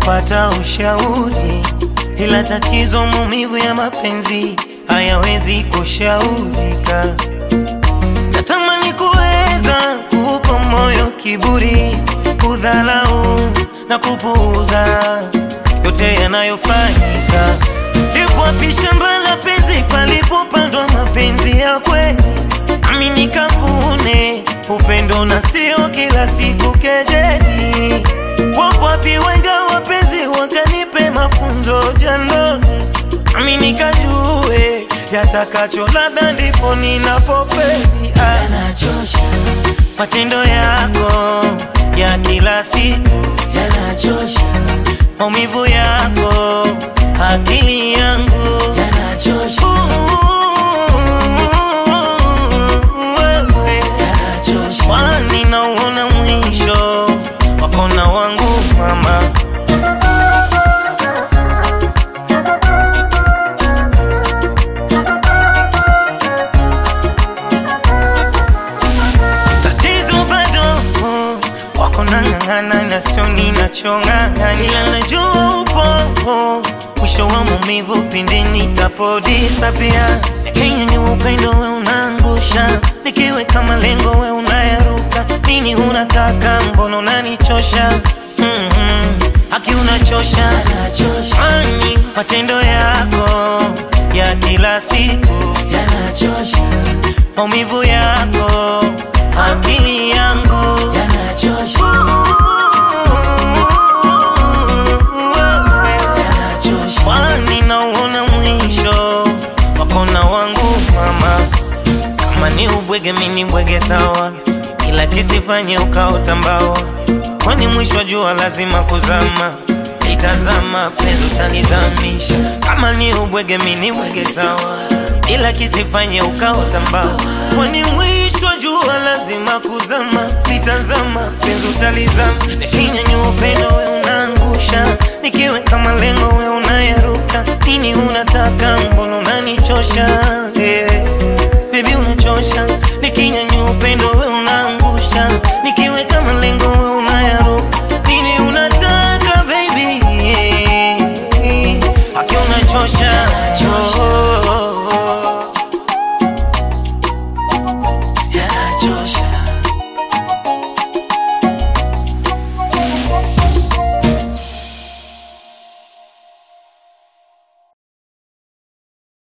kupata ushauri, ila tatizo maumivu ya mapenzi hayawezi kushaurika. Natamani kuweza kukupa moyo kiburi, kudhalau na kupuuza yote yanayofanyika. Lipo wapi shamba la penzi palipopandwa mapenzi ya kweli? Nami nikavune upendo na sio kila siku kejeli. Wapo wapi wenga wapenzi wakanipe mafunzo jandoni? Nami nikajue yatakacho labda ndipo ninapofeli. Yanachosha matendo yako ya kila siku, yanachosha maumivu yako akili yangu, yanachosha yanachosha. kwani nauona mwisho wako na wangu mama. Tatizo bado wako nang'ang'ana na sio ninachong'ang'ana, ila najua upo mwisho wa maumivu pindi nitapodisapia. Kenya ni upendo we unaangusha, nikiweka malengo we unayaruka. Nini unataka, mbona unanichosha? Haki unachosha, ani matendo yako ya kila siku, Yanachosha maumivu yako akili yangu, yanachosha yanachosha. kwani nauona mwisho wako na wangu mama. Kama ni ubwege mini bwege sawa, ila kisifanye ukaota mbawa, kwani mwisho jua lazima kuzama. Itazama penzi utanizamisha. Kama ni ubwege mini bwege sawa, ila kisifanye ukaota mbawa, kwani mwisho jua lazima kuzama. Itazama penzi utalizama. Nikinyanyua upendo we unaangusha, nikiweka malengo we unayaruka. Nini unataka, mbona unanichosha? Baby unachosha. Nikinyanyua upendo we unaangusha, nikiweka malengo